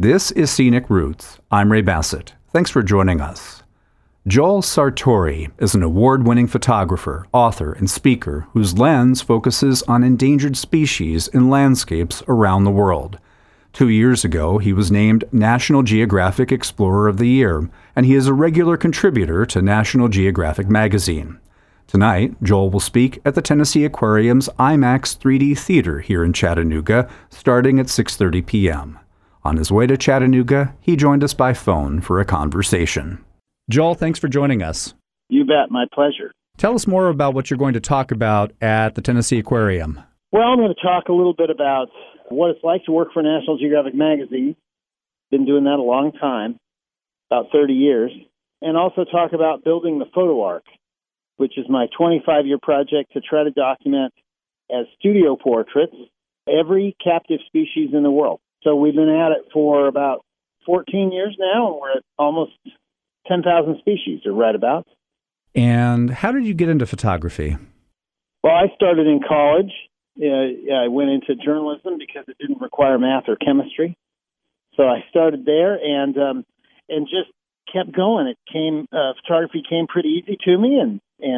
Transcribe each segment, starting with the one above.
This is Scenic Roots. I'm Ray Bassett. Thanks for joining us. Joel Sartore is an award-winning photographer, author, and speaker whose lens focuses on endangered species in landscapes around the world. 2 years ago, he was named National Geographic Explorer of the Year, and he is a regular contributor to National Geographic magazine. Tonight, Joel will speak at the Tennessee Aquarium's IMAX 3D Theater here in Chattanooga, starting at 6:30 p.m. On his way to Chattanooga, he joined us by phone for a conversation. Joel, thanks for joining us. You bet. My pleasure. Tell us more about what you're going to talk about at the Tennessee Aquarium. Well, I'm going to talk a little bit about what it's like to work for National Geographic magazine. Been doing that a long time, about 30 years. And also talk about building the Photo Ark, which is my 25-year project to try to document as studio portraits every captive species in the world. So we've been at it for about 14 years now, and we're at almost 10,000 species, or right about. And how did you get into photography? Well, I started in college. I went into journalism because it didn't require math or chemistry. So I started there and just kept going. Photography came pretty easy to me, and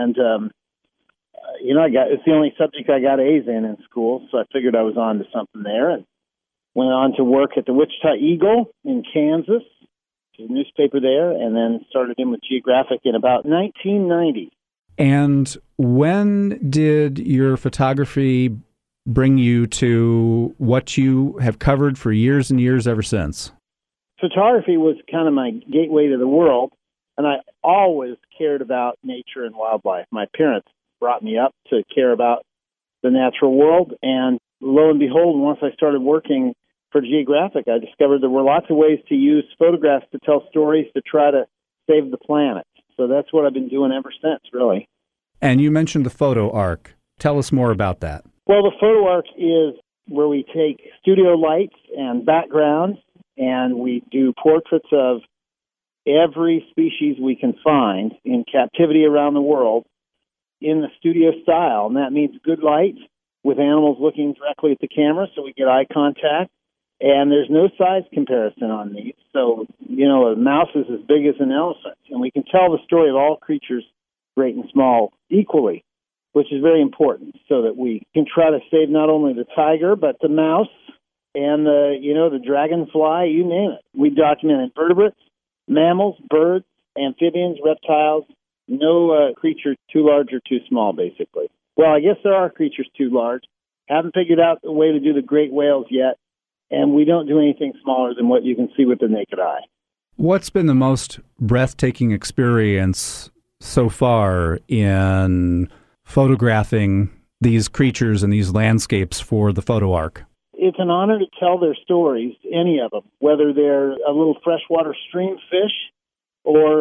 it's the only subject I got A's in school, so I figured I was on to something there, and went on to work at the Wichita Eagle in Kansas, which is a newspaper there, and then started in with Geographic in about 1990. And when did your photography bring you to what you have covered for years and years ever since? Photography was kind of my gateway to the world, and I always cared about nature and wildlife. My parents brought me up to care about the natural world, and lo and behold, once I started working for Geographic, I discovered there were lots of ways to use photographs to tell stories to try to save the planet. So that's what I've been doing ever since, really. And you mentioned the Photo Ark. Tell us more about that. Well, the Photo Ark is where we take studio lights and backgrounds, and we do portraits of every species we can find in captivity around the world in the studio style. And that means good light with animals looking directly at the camera so we get eye contact. And there's no size comparison on these. So, a mouse is as big as an elephant. And we can tell the story of all creatures, great and small, equally, which is very important so that we can try to save not only the tiger, but the mouse and the dragonfly, you name it. We document invertebrates, mammals, birds, amphibians, reptiles, no creature too large or too small, basically. Well, I guess there are creatures too large. Haven't figured out the way to do the great whales yet. And we don't do anything smaller than what you can see with the naked eye. What's been the most breathtaking experience so far in photographing these creatures and these landscapes for the Photo Ark? It's an honor to tell their stories, any of them, whether they're a little freshwater stream fish or,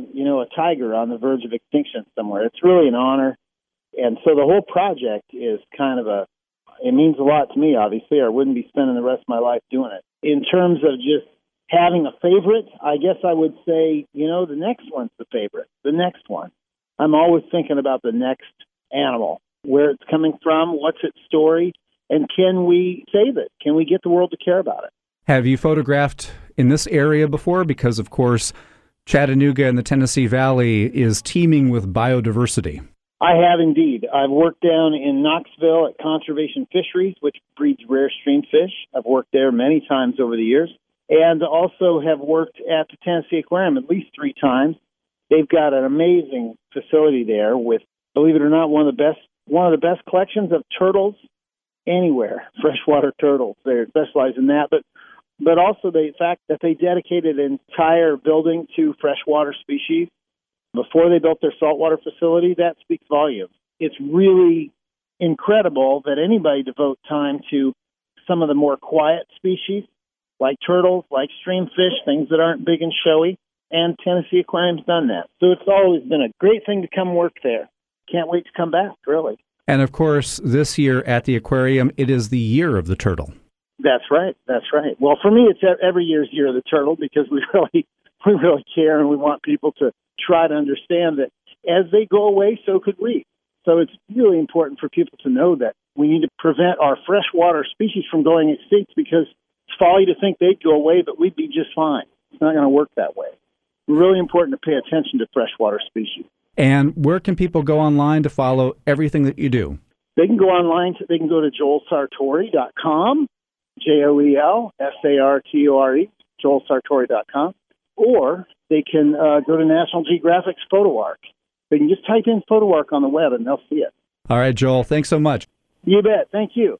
a tiger on the verge of extinction somewhere. It's really an honor. And so the whole project is kind of it means a lot to me, obviously, or I wouldn't be spending the rest of my life doing it. In terms of just having a favorite, I guess I would say, the next one's the favorite, the next one. I'm always thinking about the next animal, where it's coming from, what's its story, and can we save it? Can we get the world to care about it? Have you photographed in this area before? Because, of course, Chattanooga and the Tennessee Valley is teeming with biodiversity. I have indeed. I've worked down in Knoxville at Conservation Fisheries, which breeds rare stream fish. I've worked there many times over the years, and also have worked at the Tennessee Aquarium at least 3 times. They've got an amazing facility there with, believe it or not, one of the best collections of turtles anywhere, freshwater turtles. They specialize in that, but also the fact that they dedicated an entire building to freshwater species before they built their saltwater facility. That speaks volumes. It's really incredible that anybody devote time to some of the more quiet species, like turtles, like stream fish, things that aren't big and showy, and Tennessee Aquarium's done that. So it's always been a great thing to come work there. Can't wait to come back, really. And of course, this year at the aquarium, it is the year of the turtle. That's right. Well, for me, it's every year's year of the turtle because we really care, and we want people to try to understand that as they go away, so could we. So it's really important for people to know that we need to prevent our freshwater species from going extinct because It's folly to think they'd go away, but we'd be just fine. It's not going to work that way. It's really important to pay attention to freshwater species. And where can people go online to follow everything that you do? They can go online. They can go to joelsartore.com, JoelSartore, joelsartore.com, or they can go to National Geographic's PhotoArk. They can just type in PhotoArk on the web and they'll see it. All right, Joel, thanks so much. You bet. Thank you.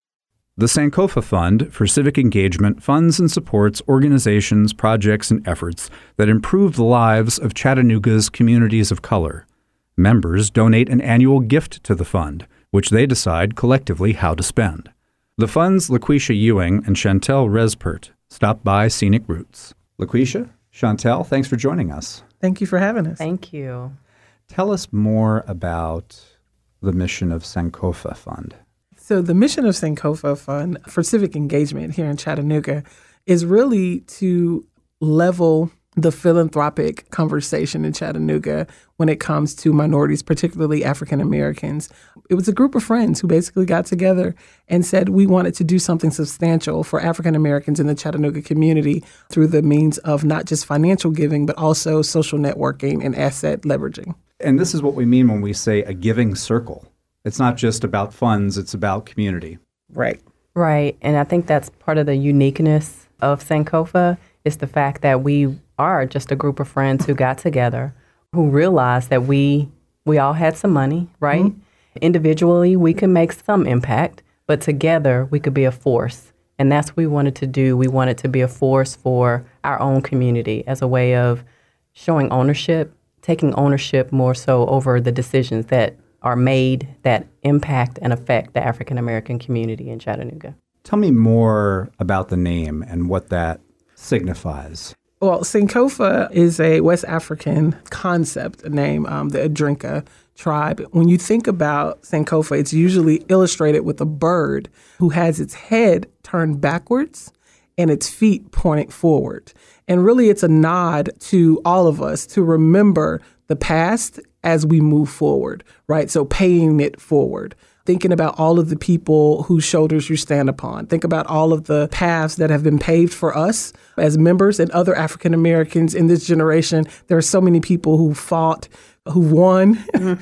The Sankofa Fund for Civic Engagement funds and supports organizations, projects, and efforts that improve the lives of Chattanooga's communities of color. Members donate an annual gift to the fund, which they decide collectively how to spend. The fund's LaQuisha Ewing and Chantel Respert stopped by Scenic Roots. LaQuisha, Chantel, thanks for joining us. Thank you for having us. Thank you. Tell us more about the mission of Sankofa Fund. So the mission of Sankofa Fund for Civic Engagement here in Chattanooga is really to level the philanthropic conversation in Chattanooga when it comes to minorities, particularly African Americans. It was a group of friends who basically got together and said we wanted to do something substantial for African Americans in the Chattanooga community through the means of not just financial giving, but also social networking and asset leveraging. And this is what we mean when we say a giving circle. It's not just about funds, it's about community. Right. Right. And I think that's part of the uniqueness of Sankofa is the fact that we are just a group of friends who got together, who realized that we all had some money, right? Mm-hmm. Individually, we could make some impact, but together we could be a force. And that's what we wanted to do. We wanted to be a force for our own community as a way of showing ownership, taking ownership more so over the decisions that are made that impact and affect the African American community in Chattanooga. Tell me more about the name and what that signifies. Well, Sankofa is a West African concept, a name, the Adrinka tribe. When you think about Sankofa, it's usually illustrated with a bird who has its head turned backwards and its feet pointing forward. And really, it's a nod to all of us to remember the past as we move forward, right? So paying it forward. Thinking about all of the people whose shoulders you stand upon. Think about all of the paths that have been paved for us as members and other African Americans in this generation. There are so many people who fought, who won,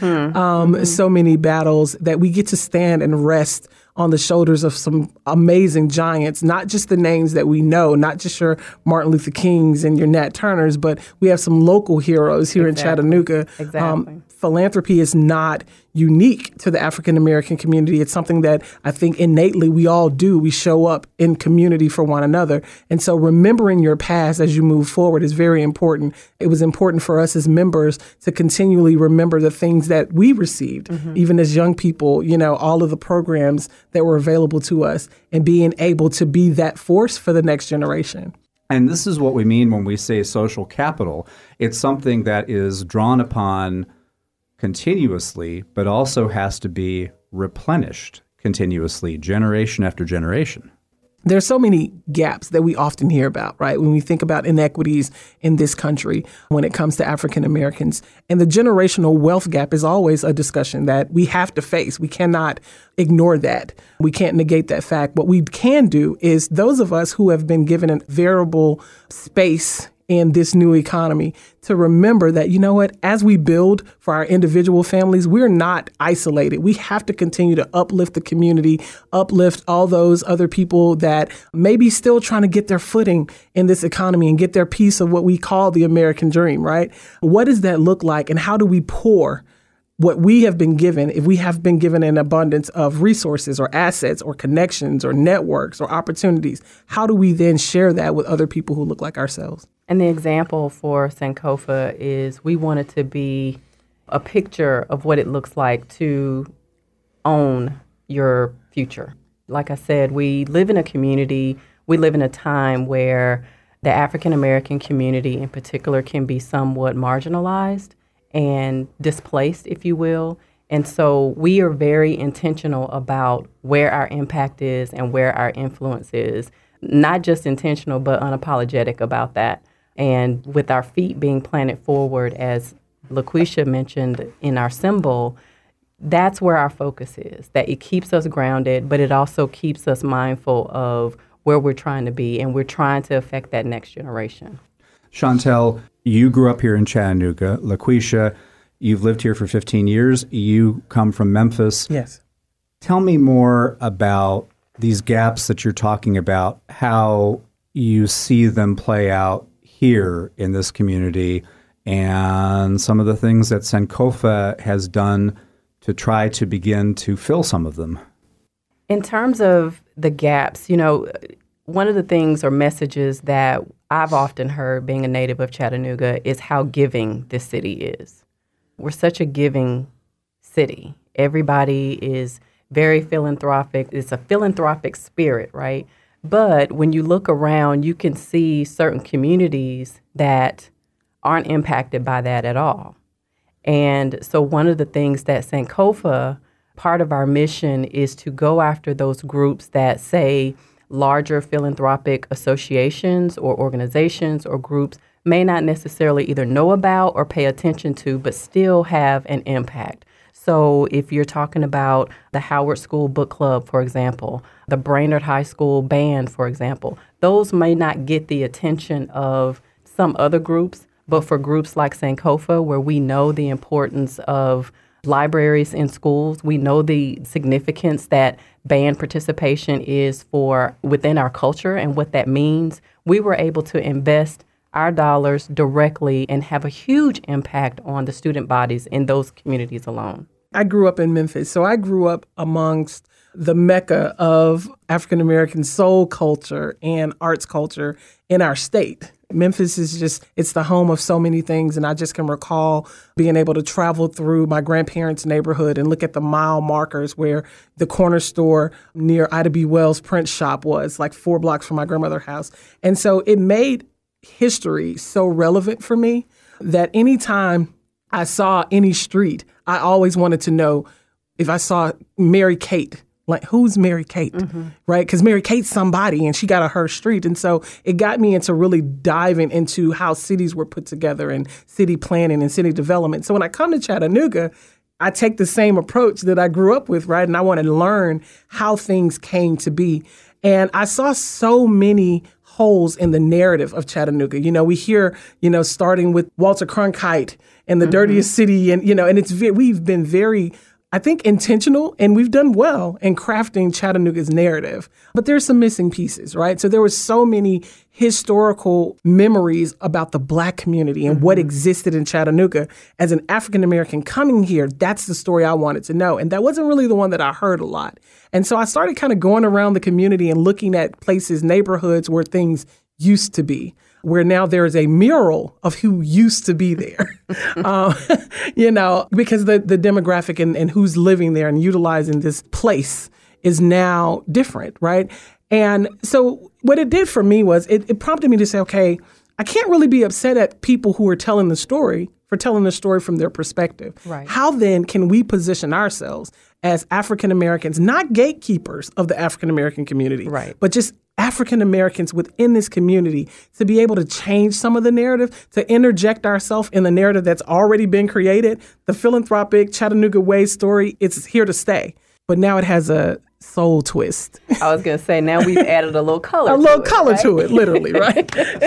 so many battles that we get to stand and rest on the shoulders of some amazing giants, not just the names that we know, not just your Martin Luther Kings and your Nat Turners, but we have some local heroes here in Chattanooga. Exactly. Philanthropy is not unique to the African American community. It's something that I think innately we all do. We show up in community for one another. And so remembering your past as you move forward is very important. It was important for us as members to continually remember the things that we received, even as young people, you know, all of the programs that were available to us and being able to be that force for the next generation. And this is what we mean when we say social capital. It's something that is drawn upon continuously, but also has to be replenished continuously, generation after generation. There's so many gaps that we often hear about, right? When we think about inequities in this country when it comes to African Americans. And the generational wealth gap is always a discussion that we have to face. We cannot ignore that. We can't negate that fact. What we can do is those of us who have been given a variable space in this new economy to remember that, you know what, as we build for our individual families, we're not isolated. We have to continue to uplift the community, uplift all those other people that may be still trying to get their footing in this economy and get their piece of what we call the American dream, right? What does that look like? And how do we pour what we have been given, if we have been given an abundance of resources or assets or connections or networks or opportunities, how do we then share that with other people who look like ourselves? And the example for Sankofa is we wanted to be a picture of what it looks like to own your future. Like I said, we live in a community, we live in a time where the African American community in particular can be somewhat marginalized and displaced, if you will. And so we are very intentional about where our impact is and where our influence is. Not just intentional, but unapologetic about that. And with our feet being planted forward, as LaQuisha mentioned in our symbol, that's where our focus is, that it keeps us grounded, but it also keeps us mindful of where we're trying to be, and we're trying to affect that next generation. Chantel, you grew up here in Chattanooga. LaQuisha, you've lived here for 15 years. You come from Memphis. Yes. Tell me more about these gaps that you're talking about, how you see them play out here in this community, and some of the things that Sankofa has done to try to begin to fill some of them. In terms of the gaps, one of the things or messages that I've often heard being a native of Chattanooga is how giving this city is. We're such a giving city. Everybody is very philanthropic. It's a philanthropic spirit, right? But when you look around, you can see certain communities that aren't impacted by that at all. And so one of the things that Sankofa, part of our mission is to go after those groups that say larger philanthropic associations or organizations or groups may not necessarily either know about or pay attention to, but still have an impact. So if you're talking about the Howard School Book Club, for example, the Brainerd High School Band, for example, those may not get the attention of some other groups, but for groups like Sankofa, where we know the importance of libraries in schools, we know the significance that band participation is for within our culture and what that means, we were able to invest our dollars directly and have a huge impact on the student bodies in those communities alone. I grew up in Memphis, so I grew up amongst the mecca of African-American soul culture and arts culture in our state. Memphis is it's the home of so many things, and I just can recall being able to travel through my grandparents' neighborhood and look at the mile markers where the corner store near Ida B. Wells' print shop was, like 4 blocks from my grandmother's house. And so it made history so relevant for me that anytime I saw any street, I always wanted to know if I saw Mary Kate, like, who's Mary Kate, right? Because Mary Kate's somebody, and she got her street. And so it got me into really diving into how cities were put together and city planning and city development. So when I come to Chattanooga, I take the same approach that I grew up with, right? And I want to learn how things came to be. And I saw so many holes in the narrative of Chattanooga. We hear, starting with Walter Cronkite and the dirtiest city, and, and we've been very, I think, intentional, and we've done well in crafting Chattanooga's narrative. But there's some missing pieces, right? So there were so many historical memories about the Black community and what existed in Chattanooga. As an African-American coming here, that's the story I wanted to know. And that wasn't really the one that I heard a lot. And so I started kind of going around the community and looking at places, neighborhoods where things used to be, where now there is a mural of who used to be there, because the demographic and who's living there and utilizing this place is now different, right? And so what it did for me was it prompted me to say, okay, I can't really be upset at people who are telling the story for telling the story from their perspective. Right. How then can we position ourselves as African Americans, not gatekeepers of the African American community, right, but just African Americans within this community to be able to change some of the narrative, to interject ourselves in the narrative that's already been created. The philanthropic Chattanooga Way story, it's here to stay, but now it has a soul twist. I was going to say, now we've added a little color to it, literally, right?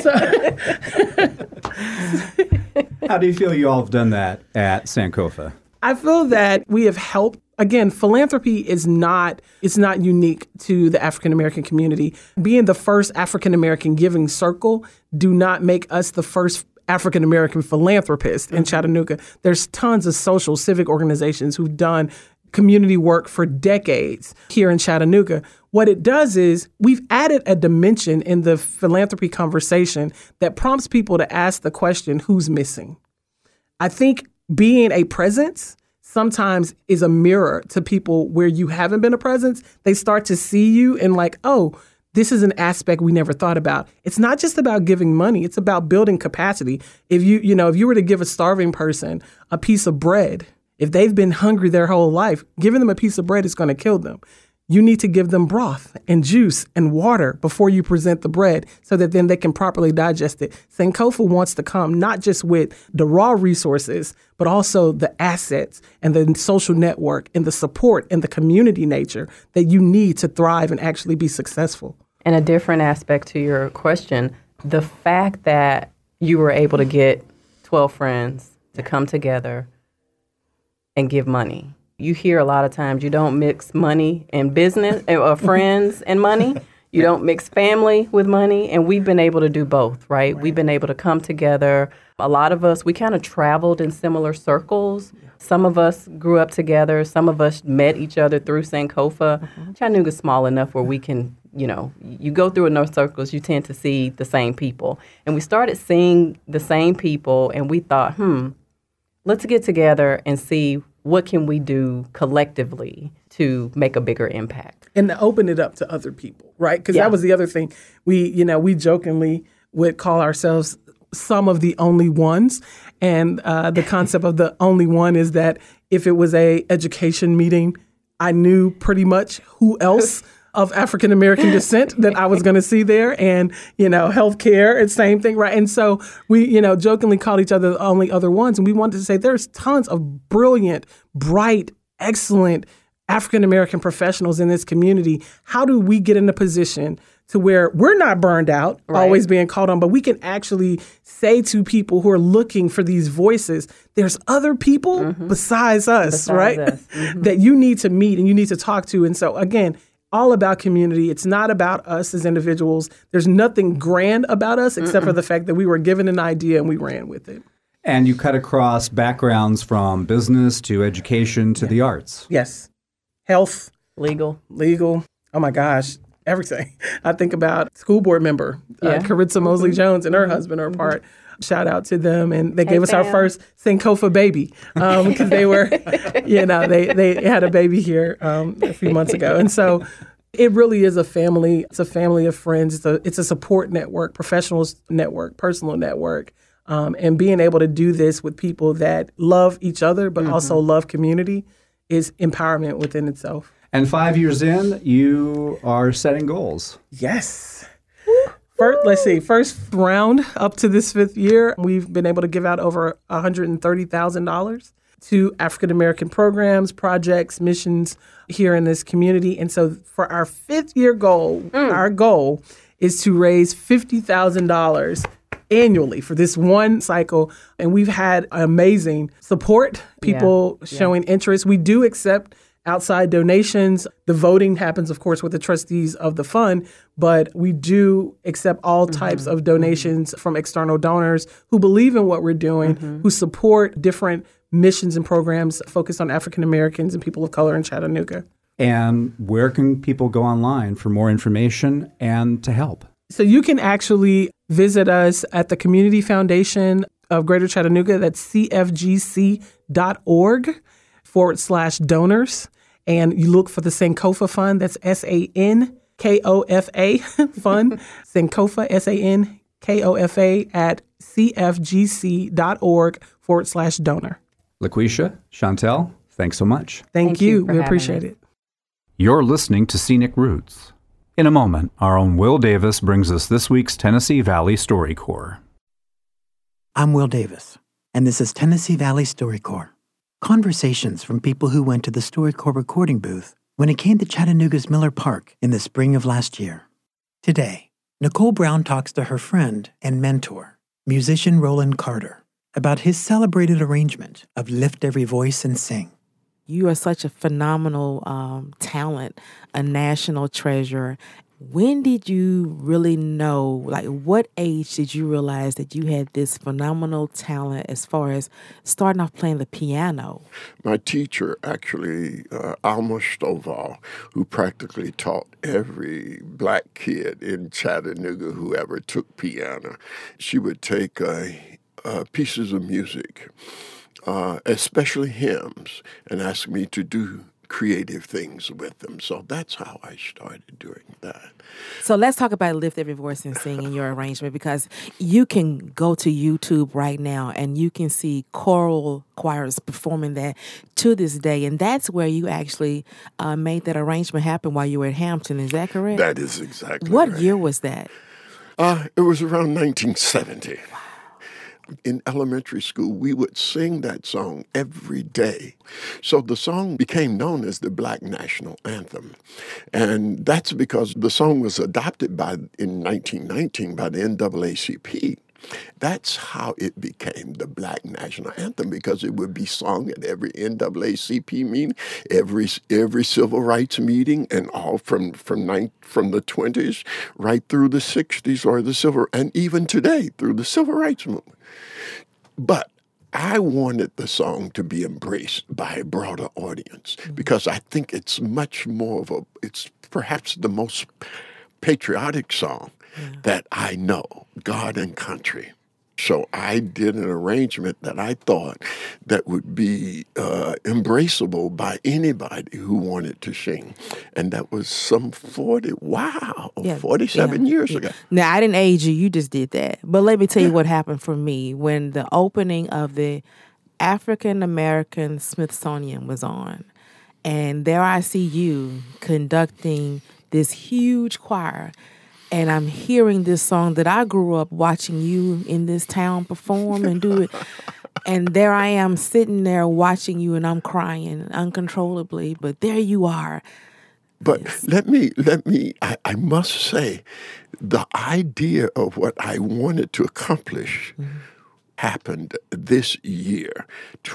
How do you feel you all have done that at Sankofa? I feel that we have helped. Again, philanthropy is not unique to the African American community. Being the first African American giving circle do not make us the first African American philanthropist in Chattanooga. There's tons of social civic organizations who've done community work for decades here in Chattanooga. What it does is we've added a dimension in the philanthropy conversation that prompts people to ask the question, who's missing? I think being a presence sometimes is a mirror to people where you haven't been a presence. They start to see you and like, oh, this is an aspect we never thought about. It's not just about giving money. It's about building capacity. If you were to give a starving person a piece of bread, if they've been hungry their whole life, giving them a piece of bread is going to kill them. You need to give them broth and juice and water before you present the bread so that then they can properly digest it. Sankofa wants to come not just with the raw resources, but also the assets and the social network and the support and the community nature that you need to thrive and actually be successful. And a different aspect to your question, the fact that you were able to get 12 friends to come together and give money. You hear a lot of times you don't mix money and business, or friends and money. You don't mix family with money. And we've been able to do both, right? We've been able to come together. A lot of us, we kind of traveled in similar circles. Some of us grew up together. Some of us met each other through Sankofa. Chattanooga's small enough where we can, you go through enough circles, you tend to see the same people. And we started seeing the same people, and we thought, let's get together and see what can we do collectively to make a bigger impact. And to open it up to other people, right? Because that was the other thing. We jokingly would call ourselves some of the only ones. And the concept of the only one is that if it was a education meeting, I knew pretty much who else of African American descent that I was going to see there, and healthcare, it's same thing, right? And so we jokingly called each other the only other ones, and we wanted to say there's tons of brilliant, bright, excellent African American professionals in this community. How do we get in a position to where we're not burned out, always being called on, but we can actually say to people who are looking for these voices, there's other people besides us, right? That you need to meet and you need to talk to. And so again, all about community. It's not about us as individuals. There's nothing grand about us except for the fact that we were given an idea and we ran with it. And you cut across backgrounds from business to education to the arts. Yes. Health. Legal. Oh my gosh. Everything. I think about school board member, Caritza Mosley Jones and her husband are part. Shout out to them. And they gave us our first Sankofa baby because they were, they had a baby here a few months ago. And so it really is a family. It's a family of friends. It's a support network, professionals network, personal network. And being able to do this with people that love each other but also love community is empowerment within itself. And 5 years in, you are setting goals. Yes. First round up to this 5th year, we've been able to give out over $130,000 to African American programs, projects, missions here in this community. And so for our 5th year goal, our goal is to raise $50,000 annually for this one cycle. And we've had amazing support, people showing interest. We do accept outside donations. The voting happens, of course, with the trustees of the fund, but we do accept all types of donations from external donors who believe in what we're doing, who support different missions and programs focused on African Americans and people of color in Chattanooga. And where can people go online for more information and to help? So you can actually visit us at the Community Foundation of Greater Chattanooga. That's cfgc.org/donors. And you look for the Sankofa Fund. That's SANKOFA Fund. Sankofa, SANKOFA at cfgc.org/donor. LaQuisha, Chantel, thanks so much. Thank you. We appreciate it. You're listening to Scenic Roots. In a moment, our own Will Davis brings us this week's Tennessee Valley StoryCorps. I'm Will Davis, and this is Tennessee Valley StoryCorps. Conversations from people who went to the StoryCorps recording booth when it came to Chattanooga's Miller Park in the spring of last year. Today, Nicole Brown talks to her friend and mentor, musician Roland Carter, about his celebrated arrangement of Lift Every Voice and Sing. You are such a phenomenal talent, a national treasure. When did you really know, what age did you realize that you had this phenomenal talent as far as starting off playing the piano? My teacher, actually, Alma Stovall, who practically taught every black kid in Chattanooga who ever took piano, she would take pieces of music, especially hymns, and ask me to do creative things with them. So that's how I started doing that. So let's talk about Lift Every Voice and Sing in your arrangement, because you can go to YouTube right now and you can see choral choirs performing that to this day. And that's where you actually made that arrangement happen while you were at Hampton. Is that correct? That is exactly What right. year was that? It was around 1970. in elementary school, we would sing that song every day. So the song became known as the Black National Anthem. And that's because the song was adopted in 1919 by the NAACP. That's how it became the Black National Anthem, because it would be sung at every NAACP meeting, every civil rights meeting, and all from the 20s right through the 60s and even today through the civil rights movement. But I wanted the song to be embraced by a broader audience because I think it's much more it's perhaps the most patriotic song that I know, God and Country. So I did an arrangement that I thought that would be embraceable by anybody who wanted to sing. And that was some 47 years ago. Now, I didn't age you. You just did that. But let me tell you what happened for me when the opening of the African American Smithsonian was on. And there I see you conducting this huge choir. And I'm hearing this song that I grew up watching you in this town perform and do it. And there I am sitting there watching you, and I'm crying uncontrollably. But there you are. But I must say, the idea of what I wanted to accomplish happened this year,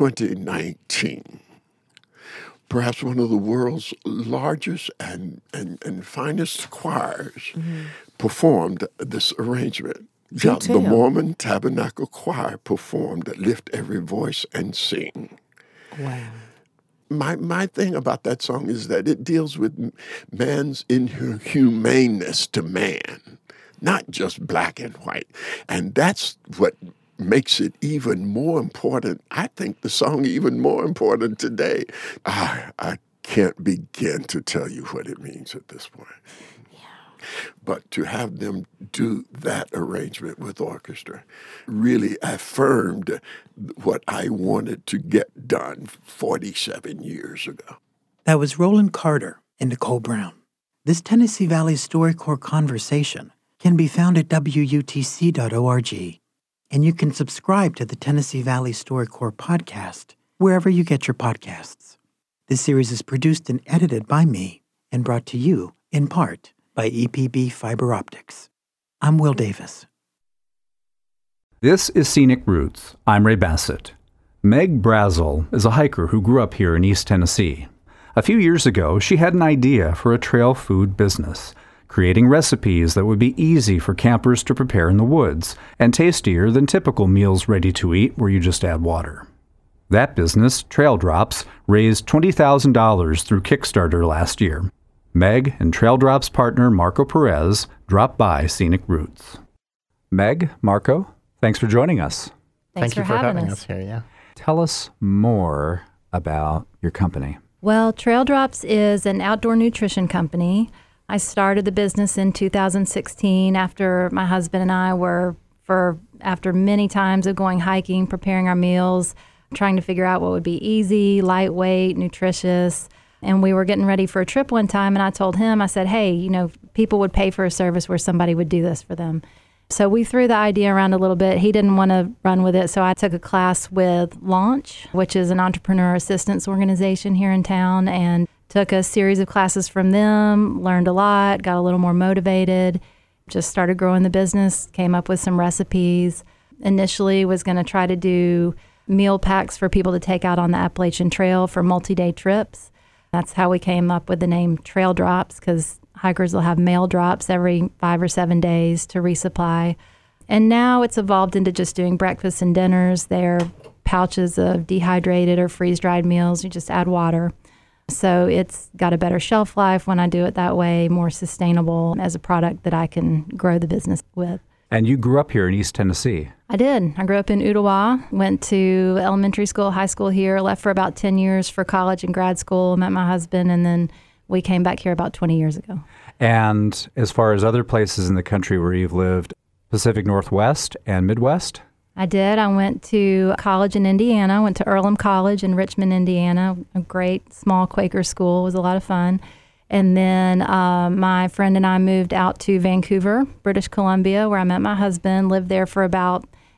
2019. Perhaps one of the world's largest and finest choirs performed this arrangement. The Mormon Tabernacle Choir performed Lift Every Voice and Sing. Wow. My thing about that song is that it deals with man's inhumaneness to man, not just black and white. And that's what makes it even more important. I think the song even more important today. I can't begin to tell you what it means at this point. But to have them do that arrangement with orchestra really affirmed what I wanted to get done 47 years ago. That was Roland Carter and Nicole Brown. This Tennessee Valley StoryCorps conversation can be found at WUTC.org. And you can subscribe to the Tennessee Valley StoryCorps podcast wherever you get your podcasts. This series is produced and edited by me and brought to you, in part, by EPB Fiber Optics. I'm Will Davis. This is Scenic Roots. I'm Ray Bassett. Meg Brazel is a hiker who grew up here in East Tennessee. A few years ago, she had an idea for a trail food business, creating recipes that would be easy for campers to prepare in the woods and tastier than typical meals ready to eat where you just add water. That business, Trail Drops, raised $20,000 through Kickstarter last year. Meg and Trail Drops partner Marco Perez dropped by Scenic Roots. Meg, Marco, thanks for joining us. Thank you for having us here. Yeah. Tell us more about your company. Well, Trail Drops is an outdoor nutrition company. I started the business in 2016 after my husband and I after many times of going hiking, preparing our meals, trying to figure out what would be easy, lightweight, nutritious. And we were getting ready for a trip one time, and I told him, I said, hey, people would pay for a service where somebody would do this for them. So we threw the idea around a little bit. He didn't want to run with it, so I took a class with Launch, which is an entrepreneur assistance organization here in town, and took a series of classes from them, learned a lot, got a little more motivated, just started growing the business, came up with some recipes. Initially was going to try to do meal packs for people to take out on the Appalachian Trail for multi-day trips. That's how we came up with the name Trail Drops, because hikers will have meal drops every 5 or 7 days to resupply. And now it's evolved into just doing breakfasts and dinners. They're pouches of dehydrated or freeze-dried meals. You just add water. So it's got a better shelf life when I do it that way, more sustainable as a product that I can grow the business with. And you grew up here in East Tennessee. I did. I grew up in Ooltewah, went to elementary school, high school here, left for about 10 years for college and grad school, met my husband, and then we came back here about 20 years ago. And as far as other places in the country where you've lived, Pacific Northwest and Midwest? I did. I went to college in Indiana, went to Earlham College in Richmond, Indiana, a great small Quaker school. It was a lot of fun. And then my friend and I moved out to Vancouver, British Columbia, where I met my husband, lived there for about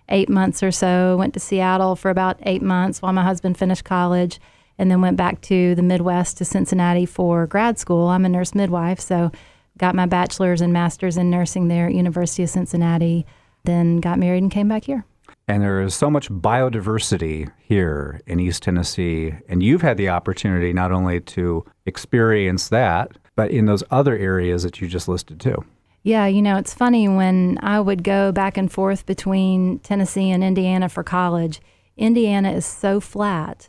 8 months or so. Went to Seattle for about 8 months while my husband finished college, and then went back to the Midwest to Cincinnati for grad school. I'm a nurse midwife, so got my bachelor's and master's in nursing there at University of Cincinnati, then got married and came back here. And there is so much biodiversity here in East Tennessee, and you've had the opportunity not only to experience that, but in those other areas that you just listed too. Yeah, it's funny, when I would go back and forth between Tennessee and Indiana for college, Indiana is so flat,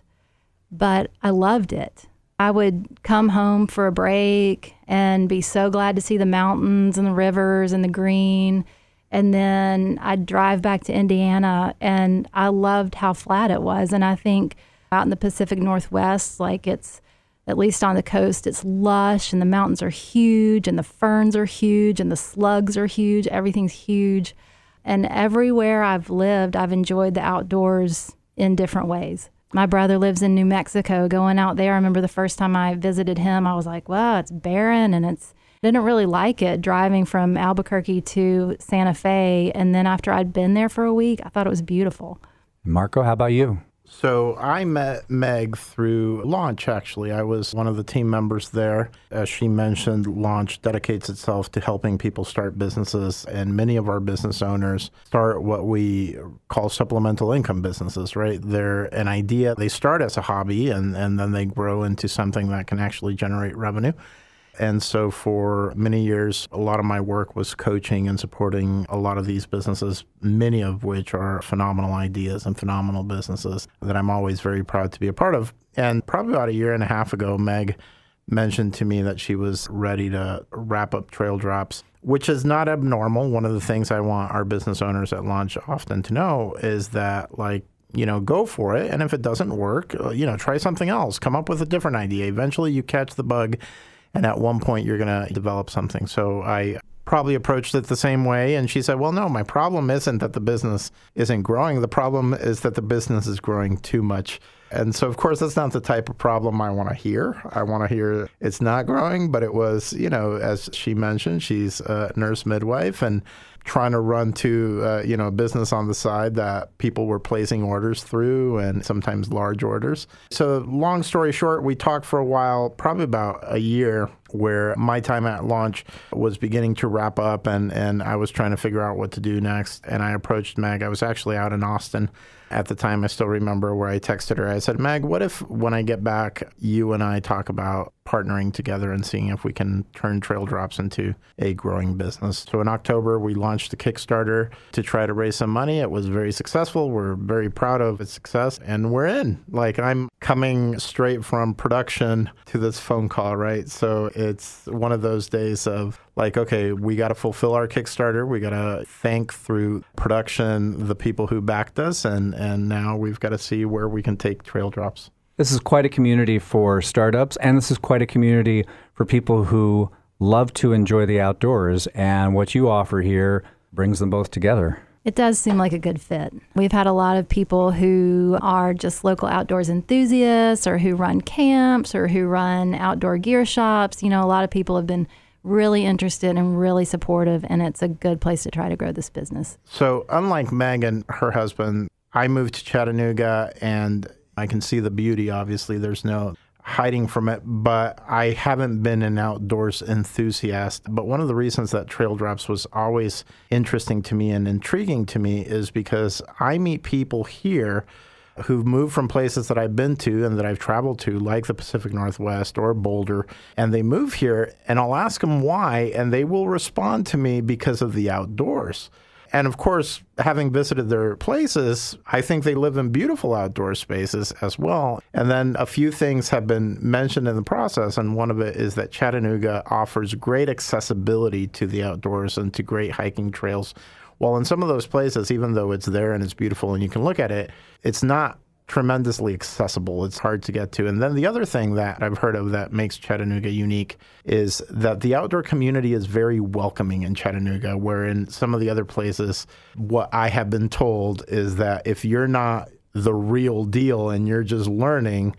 but I loved it. I would come home for a break and be so glad to see the mountains and the rivers and the green. And then I'd drive back to Indiana, and I loved how flat it was. And I think out in the Pacific Northwest, like it's, at least on the coast, it's lush, and the mountains are huge, and the ferns are huge, and the slugs are huge. Everything's huge. And everywhere I've lived, I've enjoyed the outdoors in different ways. My brother lives in New Mexico. Going out there, I remember the first time I visited him, I was like, wow, it's barren, and didn't really like it driving from Albuquerque to Santa Fe. And then after I'd been there for a week, I thought it was beautiful. Marco, how about you? So I met Meg through Launch, actually. I was one of the team members there. As she mentioned, Launch dedicates itself to helping people start businesses, and many of our business owners start what we call supplemental income businesses, right? They're an idea. They start as a hobby, and then they grow into something that can actually generate revenue. And so for many years, a lot of my work was coaching and supporting a lot of these businesses, many of which are phenomenal ideas and phenomenal businesses that I'm always very proud to be a part of. And probably about a year and a half ago, Meg mentioned to me that she was ready to wrap up Trail Drops, which is not abnormal. One of the things I want our business owners at Launch often to know is that, go for it. And if it doesn't work, try something else. Come up with a different idea. Eventually you catch the bug, and at one point, you're going to develop something. So I probably approached it the same way. And she said, well, no, my problem isn't that the business isn't growing. The problem is that the business is growing too much. And so, of course, that's not the type of problem I want to hear. I want to hear it's not growing. But it was, as she mentioned, she's a nurse midwife and trying to run a business on the side that people were placing orders through, and sometimes large orders. So long story short, we talked for a while, probably about a year, where my time at Launch was beginning to wrap up, and I was trying to figure out what to do next. And I approached Meg. I was actually out in Austin at the time. I still remember where I texted her. I said, Meg, what if when I get back, you and I talk about partnering together and seeing if we can turn Trail Drops into a growing business? So in October, we launched the Kickstarter to try to raise some money. It was very successful. We're very proud of its success, and we're in. I'm coming straight from production to this phone call, right? So it's one of those days of okay, we got to fulfill our Kickstarter. We got to thank through production the people who backed us, and now we've got to see where we can take Trail Drops. This is quite a community for startups, and this is quite a community for people who love to enjoy the outdoors, and what you offer here brings them both together. It does seem like a good fit. We've had a lot of people who are just local outdoors enthusiasts, or who run camps, or who run outdoor gear shops. A lot of people have been really interested and really supportive, and it's a good place to try to grow this business. So unlike Meg and her husband, I moved to Chattanooga, and I can see the beauty. Obviously, there's no hiding from it, but I haven't been an outdoors enthusiast. But one of the reasons that Trail Drops was always interesting to me and intriguing to me is because I meet people here who've moved from places that I've been to and that I've traveled to, like the Pacific Northwest or Boulder, and they move here, and I'll ask them why, and they will respond to me because of the outdoors. And of course, having visited their places, I think they live in beautiful outdoor spaces as well. And then a few things have been mentioned in the process, and one of it is that Chattanooga offers great accessibility to the outdoors and to great hiking trails. While in some of those places, even though it's there and it's beautiful and you can look at it, it's not tremendously accessible. It's hard to get to. And then the other thing that I've heard of that makes Chattanooga unique is that the outdoor community is very welcoming in Chattanooga, where in some of the other places, what I have been told is that if you're not the real deal and you're just learning,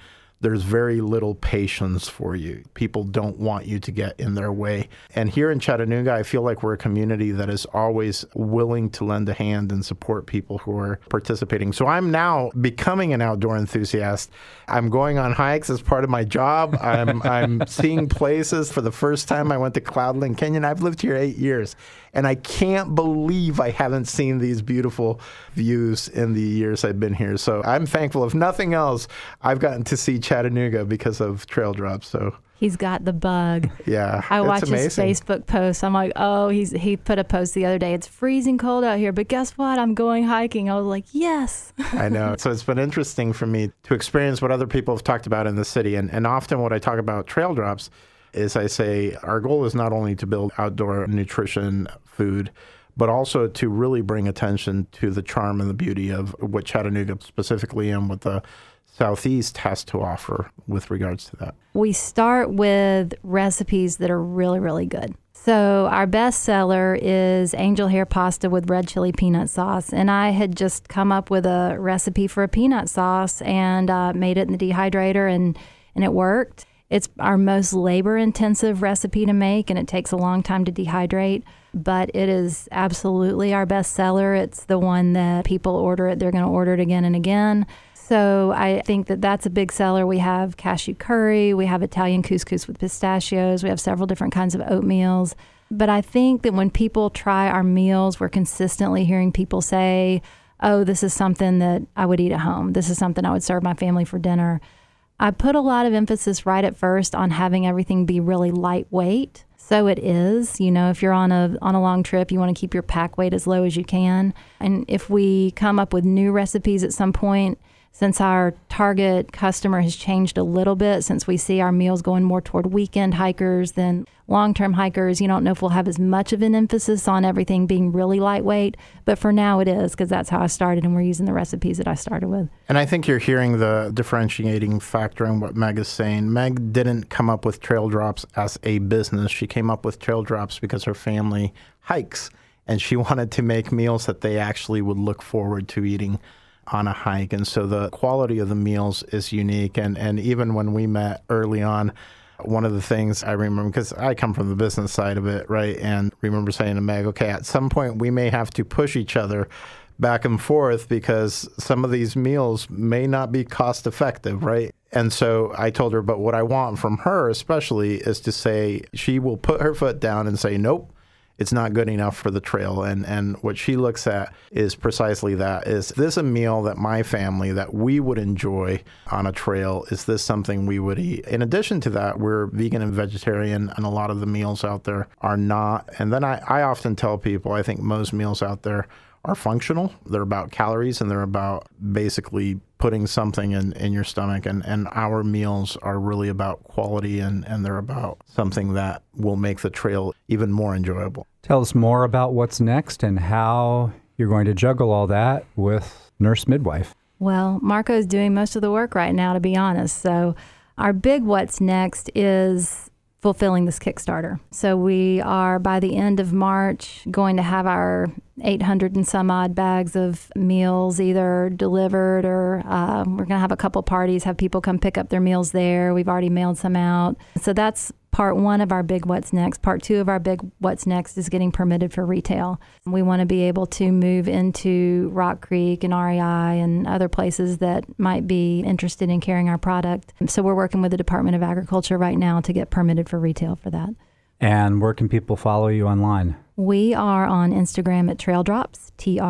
there's very little patience for you. People don't want you to get in their way. And here in Chattanooga, I feel like we're a community that is always willing to lend a hand and support people who are participating. So I'm now becoming an outdoor enthusiast. I'm going on hikes as part of my job. I'm seeing places. For the first time, I went to Cloudland Canyon. I've lived here 8 years, and I can't believe I haven't seen these beautiful views in the years I've been here. So I'm thankful. If nothing else, I've gotten to see Chattanooga because of Trail Drops. So he's got the bug. Yeah, I watch amazing. his Facebook posts. I'm like, oh, he put a post the other day. It's freezing cold out here, but guess what? I'm going hiking. I was like, yes. I know. So it's been interesting for me to experience what other people have talked about in the city. And often what I talk about Trail Drops is I say our goal is not only to build outdoor nutrition food, but also to really bring attention to the charm and the beauty of what Chattanooga specifically and what the Southeast has to offer with regards to that. We start with recipes that are really, really good. So our best seller is angel hair pasta with red chili peanut sauce. And I had just come up with a recipe for a peanut sauce and made it in the dehydrator, and it worked. It's our most labor-intensive recipe to make, and it takes a long time to dehydrate. But it is absolutely our best seller. It's the one that people order it. They're going to order it again and again. So I think that that's a big seller. We have cashew curry. We have Italian couscous with pistachios. We have several different kinds of oatmeals. But I think that when people try our meals, we're consistently hearing people say, oh, this is something that I would eat at home. This is something I would serve my family for dinner. I put a lot of emphasis right at first on having everything be really lightweight. So it is. You know, if you're on a long trip, you want to keep your pack weight as low as you can. And if we come up with new recipes at some point, since our target customer has changed a little bit, since we see our meals going more toward weekend hikers than long-term hikers, you don't know if we'll have as much of an emphasis on everything being really lightweight. But for now it is, because that's how I started, and we're using the recipes that I started with. And I think you're hearing the differentiating factor in what Meg is saying. Meg didn't come up with Trail Drops as a business. She came up with Trail Drops because her family hikes, and she wanted to make meals that they actually would look forward to eating on a hike. And so the quality of the meals is unique. And even when we met early on, one of the things I remember, because I come from the business side of it, right? And remember saying to Meg, okay, at some point we may have to push each other back and forth because some of these meals may not be cost effective, right? And so I told her, but what I want from her especially is to say, she will put her foot down and say, nope, it's not good enough for the trail. And what she looks at is precisely that. Is this a meal that my family, that we would enjoy on a trail? Is this something we would eat? In addition to that, we're vegan and vegetarian, and a lot of the meals out there are not. And then I often tell people, I think most meals out there are functional. They're about calories, and they're about basically putting something in your stomach. And our meals are really about quality, and they're about something that will make the trail even more enjoyable. Tell us more about what's next and how you're going to juggle all that with Nurse Midwife. Well, Marco's doing most of the work right now, to be honest. So our big what's next is fulfilling this Kickstarter. So we are, by the end of March, going to have our 800 and some odd bags of meals either delivered, or we're going to have a couple parties, have people come pick up their meals there. We've already mailed some out. So that's part one of our big what's next. Part two of our big what's next is getting permitted for retail. We want to be able to move into Rock Creek and REI and other places that might be interested in carrying our product. So we're working with the Department of Agriculture right now to get permitted for retail for that. And where can people follow you online? We are on Instagram at Trail Drops,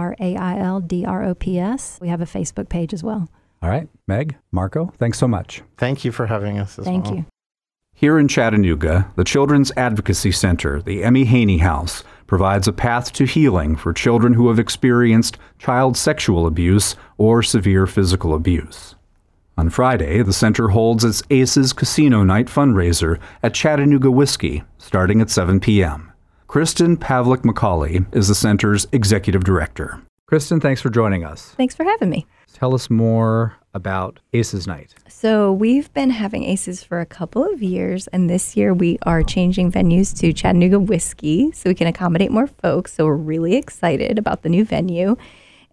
TrailDrops. We have a Facebook page as well. All right. Meg, Marco, thanks so much. Thank you for having us as well. Thank you. Here in Chattanooga, the Children's Advocacy Center, the Emmy Haney House, provides a path to healing for children who have experienced child sexual abuse or severe physical abuse. On Friday, the center holds its Aces Casino Night fundraiser at Chattanooga Whiskey, starting at 7 p.m. Kristen Pavlik-McCauley is the center's executive director. Kristen, thanks for joining us. Thanks for having me. Tell us more about Aces Night. So we've been having Aces for a couple of years, and this year we are changing venues to Chattanooga Whiskey so we can accommodate more folks. So we're really excited about the new venue.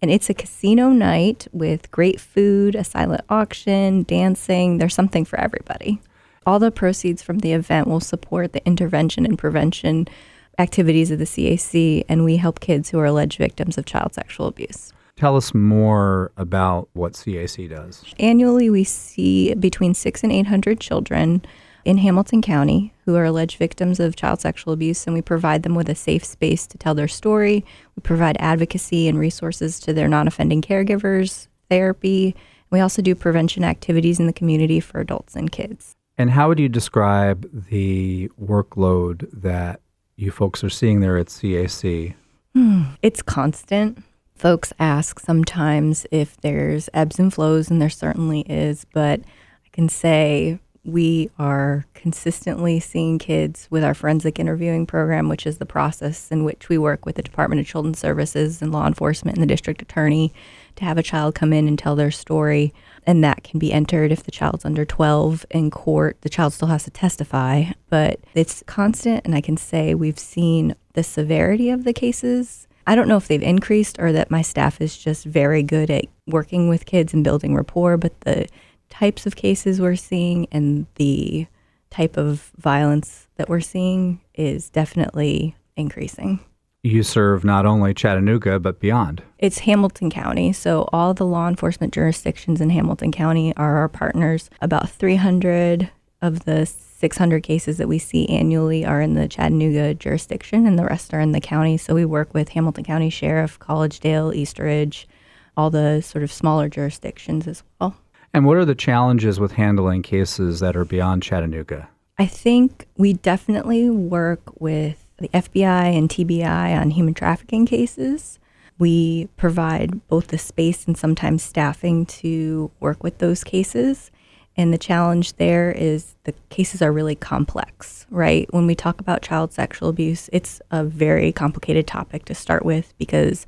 And it's a casino night with great food, a silent auction, dancing. There's something for everybody. All the proceeds from the event will support the intervention and prevention activities of the CAC, and we help kids who are alleged victims of child sexual abuse. Tell us more about what CAC does. Annually, we see between 600 and 800 children in Hamilton County who are alleged victims of child sexual abuse, and we provide them with a safe space to tell their story. We provide advocacy and resources to their non-offending caregivers, therapy. We also do prevention activities in the community for adults and kids. And how would you describe the workload that you folks are seeing there at CAC? It's constant. Folks ask sometimes if there's ebbs and flows, and there certainly is, but I can say we are consistently seeing kids with our forensic interviewing program, which is the process in which we work with the Department of Children's Services and law enforcement and the district attorney to have a child come in and tell their story. And that can be entered if the child's under 12 in court. The child still has to testify, but it's constant. And I can say we've seen the severity of the cases. I don't know if they've increased or that my staff is just very good at working with kids and building rapport, but the types of cases we're seeing and the type of violence that we're seeing is definitely increasing. You serve not only Chattanooga, but beyond. It's Hamilton County, so all the law enforcement jurisdictions in Hamilton County are our partners. About 300 of the 600 cases that we see annually are in the Chattanooga jurisdiction, and the rest are in the county. So we work with Hamilton County Sheriff, Collegedale, Eastridge, all the sort of smaller jurisdictions as well. And what are the challenges with handling cases that are beyond Chattanooga? I think we definitely work with the FBI and TBI on human trafficking cases. We provide both the space and sometimes staffing to work with those cases. And the challenge there is the cases are really complex, right? When we talk about child sexual abuse, it's a very complicated topic to start with because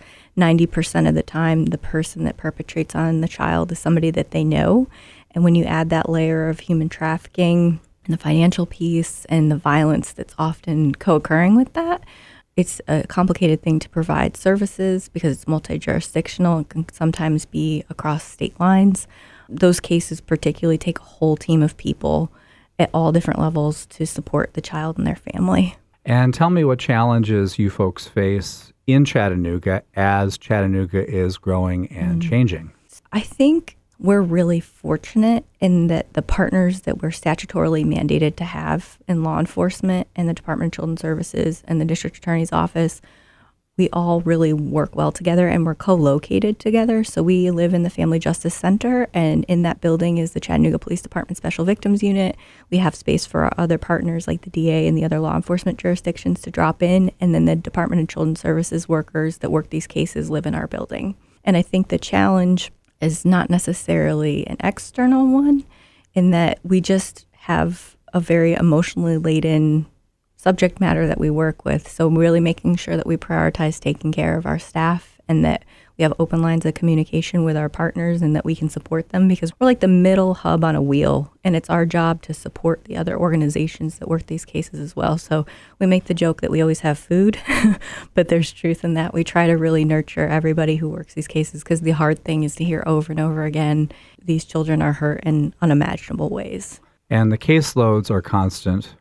90% of the time, the person that perpetrates on the child is somebody that they know. And when you add that layer of human trafficking and the financial piece and the violence that's often co-occurring with that, it's a complicated thing to provide services because it's multi-jurisdictional and can sometimes be across state lines. Those cases particularly take a whole team of people at all different levels to support the child and their family. And tell me what challenges you folks face in Chattanooga as Chattanooga is growing and changing. I think we're really fortunate in that the partners that we're statutorily mandated to have in law enforcement and the Department of Children's Services and the District Attorney's Office, we all really work well together and we're co-located together. So we live in the Family Justice Center, and in that building is the Chattanooga Police Department Special Victims Unit. We have space for our other partners like the DA and the other law enforcement jurisdictions to drop in, and then the Department of Children's Services workers that work these cases live in our building. And I think the challenge is not necessarily an external one in that we just have a very emotionally laden subject matter that we work with. So really making sure that we prioritize taking care of our staff and that we have open lines of communication with our partners and that we can support them because we're like the middle hub on a wheel, and it's our job to support the other organizations that work these cases as well. So we make the joke that we always have food, but there's truth in that. We try to really nurture everybody who works these cases because the hard thing is to hear over and over again, these children are hurt in unimaginable ways. And the caseloads are constant,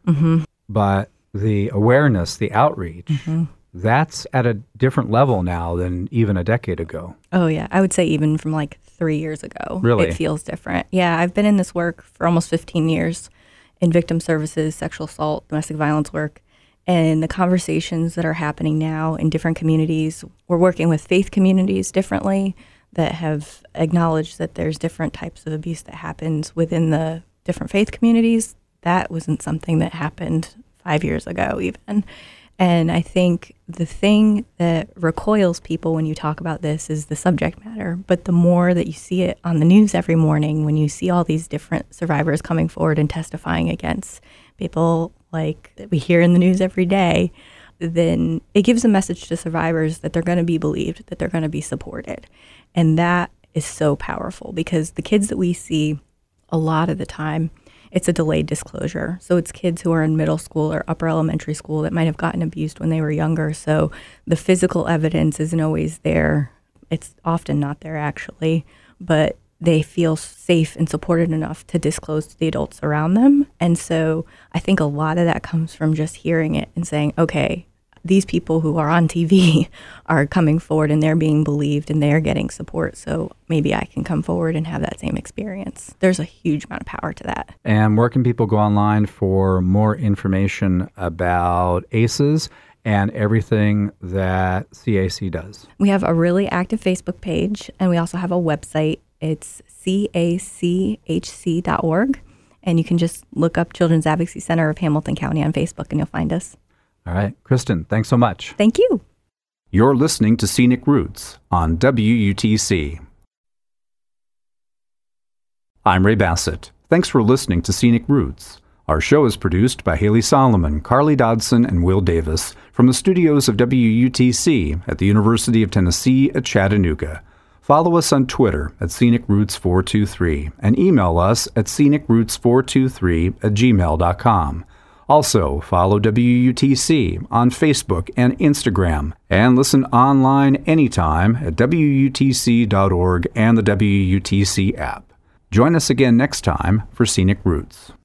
but the awareness, the outreach, that's at a different level now than even a decade ago. Oh, yeah. I would say even from like 3 years ago. Really? It feels different. Yeah, I've been in this work for almost 15 years in victim services, sexual assault, domestic violence work. And the conversations that are happening now in different communities, we're working with faith communities differently that have acknowledged that there's different types of abuse that happens within the different faith communities. That wasn't something that happened 5 years ago even. And I think the thing that recoils people when you talk about this is the subject matter. But the more that you see it on the news every morning, when you see all these different survivors coming forward and testifying against people like that we hear in the news every day, then it gives a message to survivors that they're going to be believed, that they're going to be supported. And that is so powerful because the kids that we see a lot of the time, it's a delayed disclosure. So it's kids who are in middle school or upper elementary school that might have gotten abused when they were younger. So the physical evidence isn't always there It's often not there actually, but they feel safe and supported enough to disclose to the adults around them. And so I think a lot of that comes from just hearing it and saying, okay, these people who are on TV are coming forward and they're being believed and they're getting support. So maybe I can come forward and have that same experience. There's a huge amount of power to that. And where can people go online for more information about ACEs and everything that CAC does? We have a really active Facebook page, and we also have a website. It's cachc.org, and you can just look up Children's Advocacy Center of Hamilton County on Facebook, and you'll find us. All right. Kristen, thanks so much. Thank you. You're listening to Scenic Roots on WUTC. I'm Ray Bassett. Thanks for listening to Scenic Roots. Our show is produced by Haley Solomon, Carly Dodson, and Will Davis from the studios of WUTC at the University of Tennessee at Chattanooga. Follow us on Twitter at Scenic Roots 423 and email us at scenicroots423@gmail.com. Also, follow WUTC on Facebook and Instagram, and listen online anytime at WUTC.org and the WUTC app. Join us again next time for Scenic Roots.